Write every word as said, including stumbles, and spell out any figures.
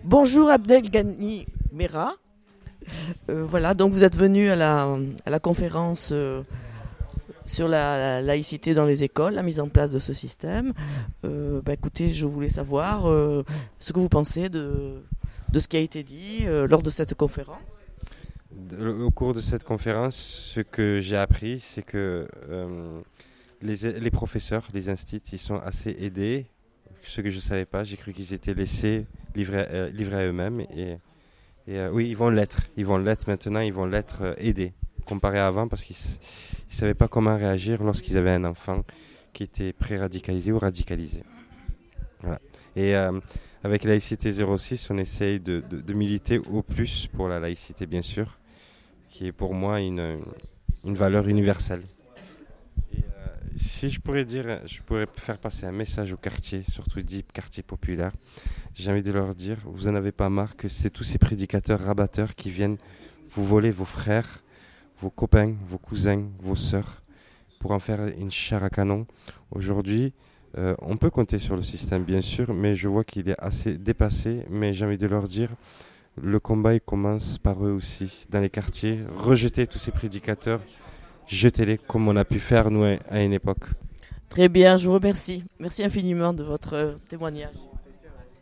Bonjour Abdelghani Mera. Euh, voilà, donc vous êtes venu à la, à la conférence euh, sur la, la laïcité dans les écoles, la mise en place de ce système. Euh, bah, écoutez, je voulais savoir euh, ce que vous pensez de, de ce qui a été dit euh, lors de cette conférence. Au cours de cette conférence, ce que j'ai appris, c'est que euh, les, les professeurs, les instituts, ils sont assez aidés. Ce que je ne savais pas, j'ai cru qu'ils étaient laissés livrés, euh, livrés à eux-mêmes. Et, et euh, oui, ils vont l'être. Ils vont l'être maintenant, ils vont l'être euh, aidés, comparé à avant, parce qu'ils ne savaient pas comment réagir lorsqu'ils avaient un enfant qui était pré-radicalisé ou radicalisé. Voilà. Et euh, avec laïcité zéro six, on essaye de, de, de militer au plus pour la laïcité, bien sûr, qui est pour moi une, une valeur universelle. Et, euh, si je pourrais dire, je pourrais faire passer un message au quartier, surtout dit quartier populaire, j'ai envie de leur dire, vous en avez pas marre que c'est tous ces prédicateurs rabatteurs qui viennent vous voler vos frères, vos copains, vos cousins, vos sœurs, pour en faire une chair à canon. Aujourd'hui, euh, on peut compter sur le système, bien sûr, mais je vois qu'il est assez dépassé, mais j'ai envie de leur dire, le combat il commence par eux aussi, dans les quartiers. Rejetez tous ces prédicateurs, jetez-les comme on a pu faire nous à une époque. Très bien, je vous remercie. Merci infiniment de votre témoignage.